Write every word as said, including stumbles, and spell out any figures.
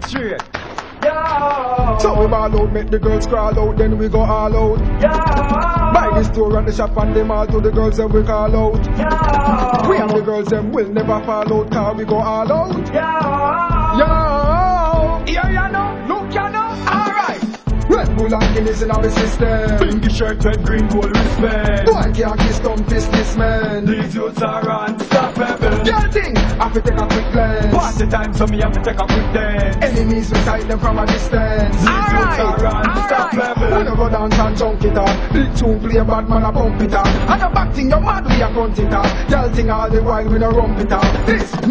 Straight. Yo. So we ball out, make the girls crawl out, then we go all out. Yo. Buy the store and the shop and them all to the girls and we call out. Yo. We and the girls them will never fall out, car we go all out. Yo. Yo. Here you know, look you know. Alright. Red Bull and Guinness in our system. Pinky shirt, red, green, gold wristband. Boy can't kiss thumb fist this man. These youths are unstoppable. Girl thing, I have to take a quick glance. Party time, so me have to take a quick dance. Enemies we sight them from a distance. These youths are unstoppable. We no go dance and junk it up. Big tune play a bad man a bump it up. And the back thing you mad we a front it up. Girl thing all the while we no rump it up. This